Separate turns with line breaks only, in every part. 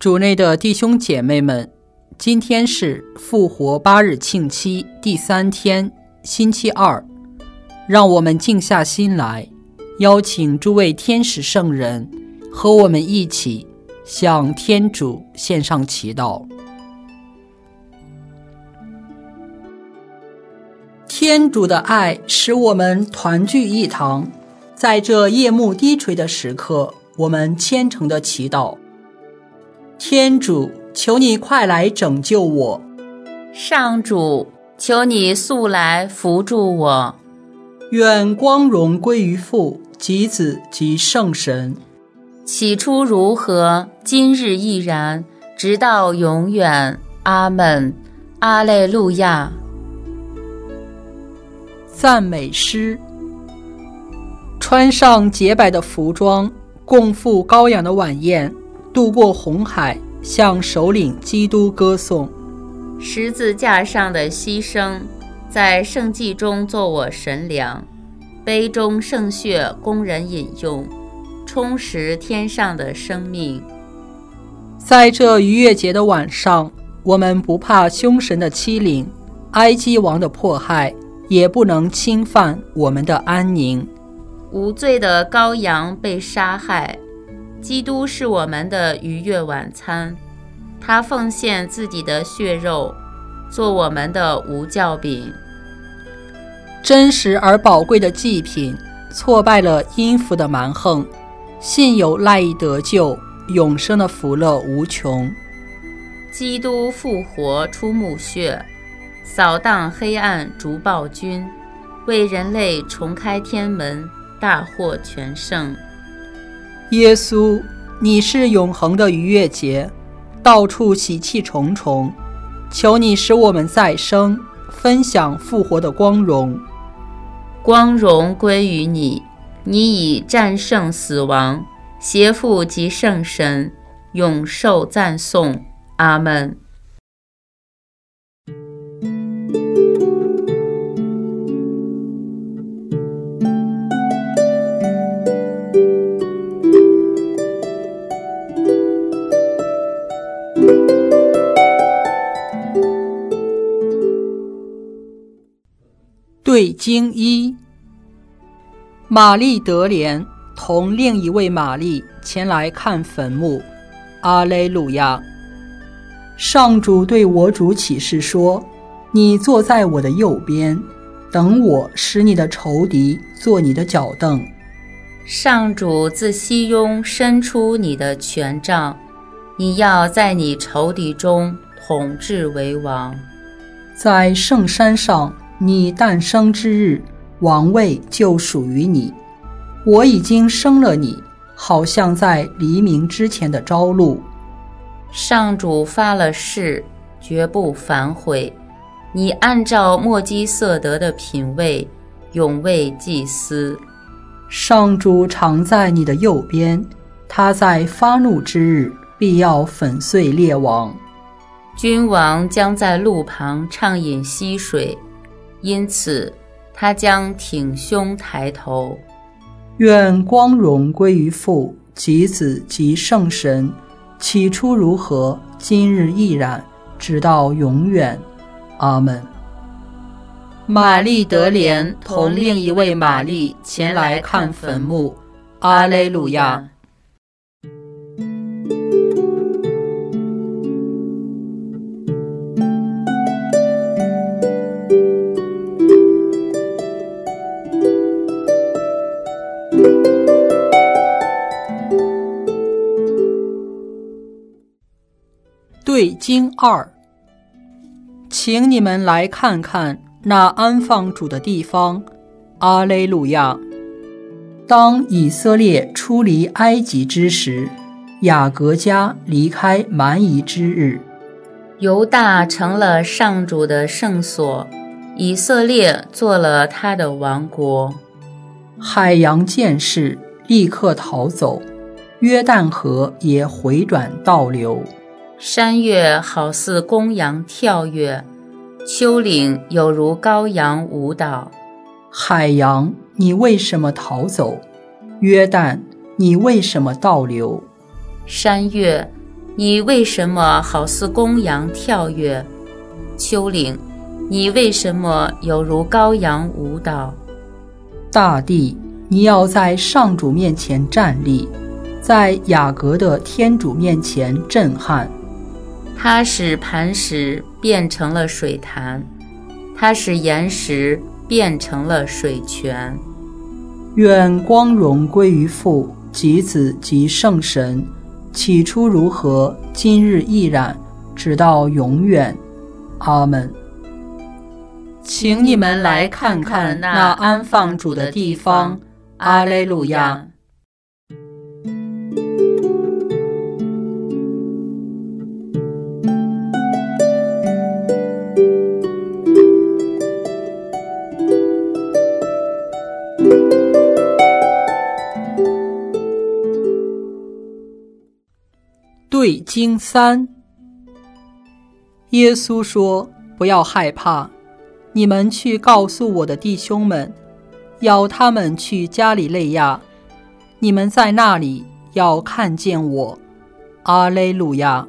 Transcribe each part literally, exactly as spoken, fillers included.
主内的弟兄姐妹们，今天是复活八日庆期第三天，星期二。让我们静下心来，邀请诸位天使圣人和我们一起向天主献上祈祷。天主的爱使我们团聚一堂，在这夜幕低垂的时刻，我们虔诚的祈祷。天主，求你快来拯救我。
上主，求你速来扶助我。
愿光荣归于父及子及圣神。
起初如何，今日亦然，直到永远。阿们。阿肋路亚。
赞美诗。穿上洁白的服装，共赴羔羊的晚宴，渡过红海，向首领基督歌颂。
十字架上的牺牲，在圣祭中做我神粮，杯中圣血供人饮用，充实天上的生命。
在这逾越节的晚上，我们不怕凶神的欺凌，埃及王的迫害，也不能侵犯我们的安宁。
无罪的羔羊被杀害，基督是我们的逾越晚餐，他奉献自己的血肉，做我们的无酵饼。
真实而宝贵的祭品，挫败了阴府的蛮横，信有赖以得救，永生的福乐无穷。
基督复活出墓穴，扫荡黑暗逐暴君，为人类重开天门，大获全胜。
耶稣，你是永恒的逾越节，到处喜气重重，求你使我们再生，分享复活的光荣。
光荣归于你，你已战胜死亡，邪父及圣神，永受赞颂。阿们。
对经一，玛丽德莲同另一位玛丽前来看坟墓。阿肋路亚。上主对我主启示说，你坐在我的右边，等我使你的仇敌做你的脚凳。
上主自西雍伸出你的权杖，你要在你仇敌中统治为王。
在圣山上，你诞生之日，王位就属于你。我已经生了你，好像在黎明之前的朝露。
上主发了誓，绝不反悔。你按照莫基瑟德的品位，永为祭司。
上主常在你的右边，他在发怒之日，必要粉碎列王。
君王将在路旁畅饮溪水，因此他将挺胸抬头。
愿光荣归于父及子及圣神，起初如何，今日亦然，直到永远。阿们。玛丽德莲同另一位玛丽前来看坟墓。阿肋路亚。对经二，请你们来看看那安放主的地方。阿肋路亚。当以色列出离埃及之时，雅各家离开蛮夷之日，
犹大成了上主的圣所，以色列做了他的王国。
海洋见势，立刻逃走，约旦河也回转倒流。
山岳好似公羊跳跃，丘陵有如羔羊舞蹈。
海洋，你为什么逃走？约旦，你为什么倒流？
山岳， 你为什么好似公羊跳跃？丘陵，你为什么有如羔羊舞蹈？
大地，你要在上主面前站立，在雅各的天主面前震撼。
他使磐石变成了水潭，他使岩石变成了水泉。
愿光荣归于父及子及圣神，起初如何，今日亦然，直到永远。阿们。请你们来看看那安放主的地方。阿肋路亚。对经三。耶稣说：不要害怕，你们去告诉我的弟兄们，要他们去加里肋亚，你们在那里要看见我。阿肋路亚。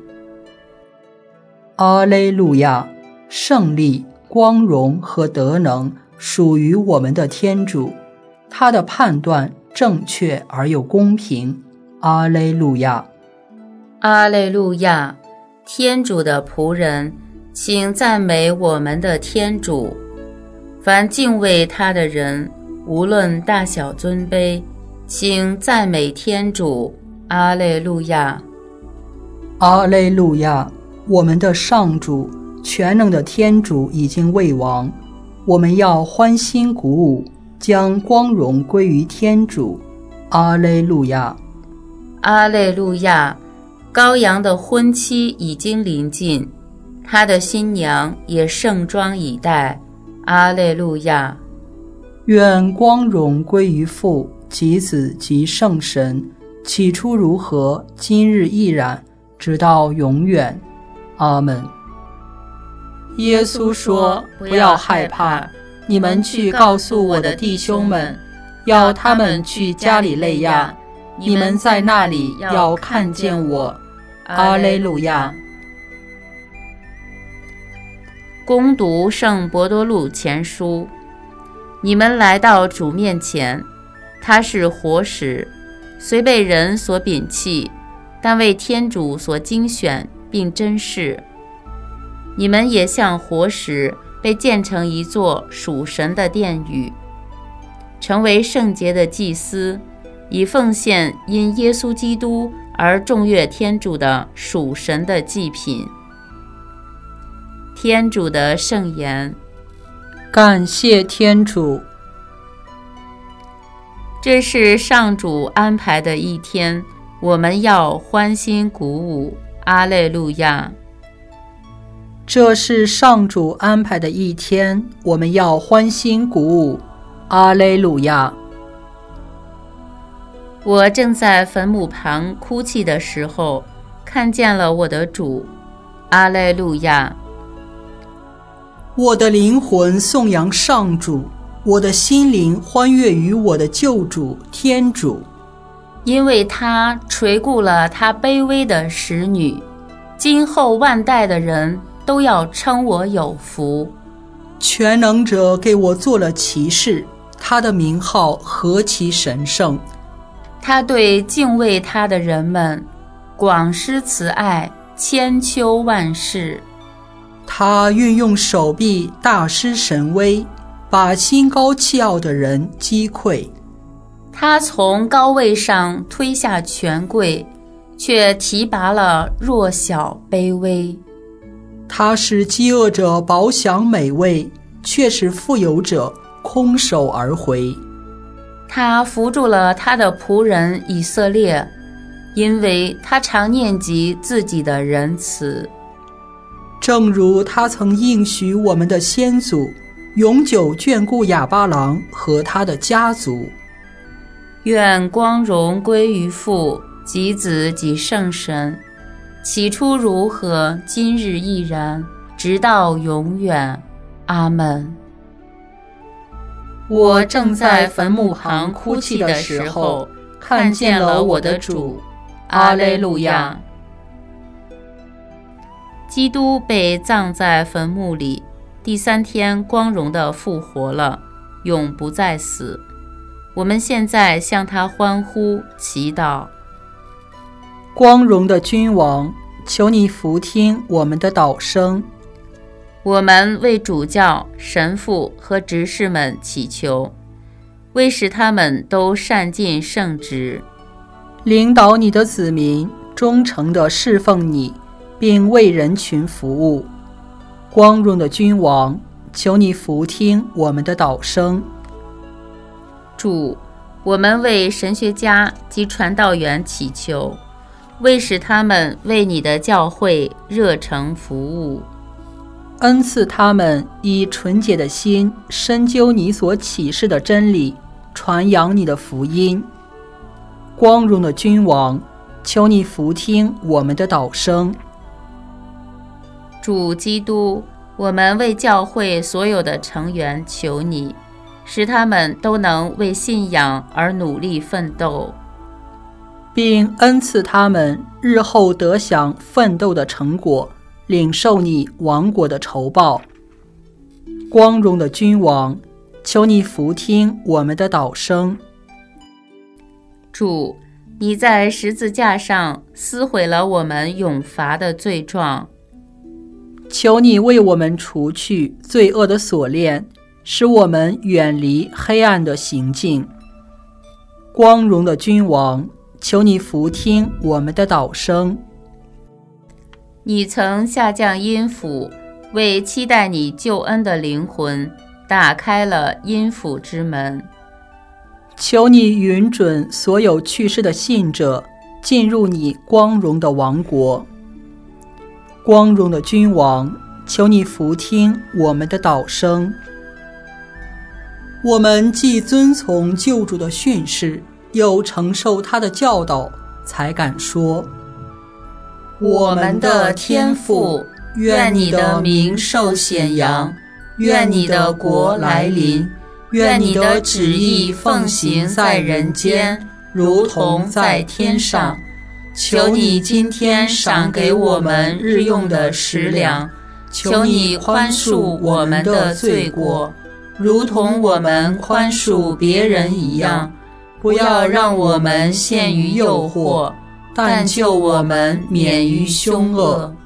阿肋路亚。胜利、光荣和德能属于我们的天主，他的判断正确而又公平。阿肋路亚。
阿肋路亚。天主的仆人，请赞美我们的天主。凡敬畏他的人，无论大小尊卑，请赞美天主。阿肋路亚。
阿肋路亚。我们的上主，全能的天主已经为王，我们要欢欣鼓舞，将光荣归于天主。阿肋路亚。
阿肋路亚。羔羊的婚期已经临近，他的新娘也盛装以待。阿肋路亚。
愿光荣归于父及子及圣神，起初如何，今日亦然，直到永远。阿们。耶稣说：不要害怕，你们去告诉我的弟兄们，要他们去加里肋亚，你们在那里要看见我。阿肋路亚。
恭读圣伯多禄前书。你们来到主面前，他是活石，虽被人所摒弃，但为天主所精选并珍视。你们也像活石，被建成一座属神的殿宇，成为圣洁的祭司，以奉献因耶稣基督而众悦天主的属神的祭品。天主的圣言。
感谢天主。
这是上主安排的一天，我们要欢欣鼓舞。阿肋路亚。
这是上主安排的一天，我们要欢欣鼓舞。阿肋路亚。
我正在坟墓旁哭泣的时候，看见了我的主。阿肋路亚。
我的灵魂颂扬上主，我的心灵欢悦于我的救主天主，
因为他垂顾了他卑微的使女，今后万代的人都要称我有福。
全能者给我做了骑士，他的名号何其神圣。
他对敬畏他的人们广施慈爱，千秋万世。
他运用手臂大施神威，把心高气傲的人击溃。
他从高位上推下权贵，却提拔了弱小卑微。
他使饥饿者饱享美味，却使富有者空手而回。
他扶助了他的仆人以色列，因为他常念及自己的仁慈。
正如他曾应许我们的先祖，永久眷顾亚巴郎和他的家族。
愿光荣归于父及子及圣神，起初如何，今日亦然，直到永远。阿们。我正在坟墓旁哭泣的时候，看见了我的主。阿肋路亚。 基督被葬在坟墓里，第三天光荣地复活了，永不再死。我们现在向他欢呼祈祷。
光荣的君王，求你俯听我们的祷声。
我们为主教、神父和执事们祈求，为使他们都善尽圣职，
领导你的子民忠诚地侍奉你，并为人群服务。光荣的君王，求你俯听我们的祷声。
主，我们为神学家及传道员祈求，为使他们为你的教会热诚服务，
恩赐他们以纯洁的心深究你所启示的真理，传扬你的福音。光荣的君王，求你俯听我们的祷声。
主基督，我们为教会所有的成员求你，使他们都能为信仰而努力奋斗，
并恩赐他们日后得享奋斗的成果，领受你王国的酬报。光荣的君王，求你俯听我们的祷声。
主，你在十字架上撕毁了我们永罚的罪状，
求你为我们除去罪恶的锁链，使我们远离黑暗的行径。光荣的君王，求你俯听我们的祷声。
你曾下降阴府，为期待你救恩的灵魂打开了阴府之门。
求你允准所有去世的信者进入你光荣的王国。光荣的君王，求你俯听我们的祷声。我们既遵从救主的训示，又承受他的教导，才敢说：
我们的天父，愿你的名受显扬，愿你的国来临，愿你的旨意奉行在人间，如同在天上。求你今天赏给我们日用的食粮，求你宽恕我们的罪过，如同我们宽恕别人一样。不要让我们陷于诱惑，但救我们免于凶恶。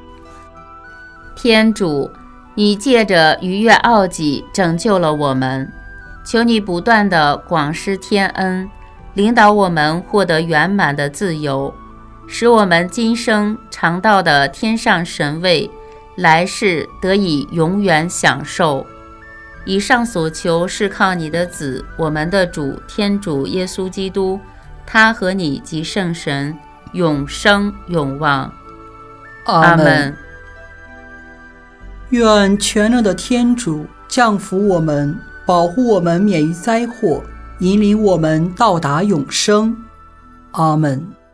天主，你借着逾越奥己拯救了我们，求你不断地广施天恩，领导我们获得圆满的自由，使我们今生尝到的天上神位，来世得以永远享受。以上所求是靠你的子，我们的主天主耶稣基督，他和你及圣神永生永旺。阿们。
愿全能的天主降福我们，保护我们免于灾祸，引领我们到达永生。阿们。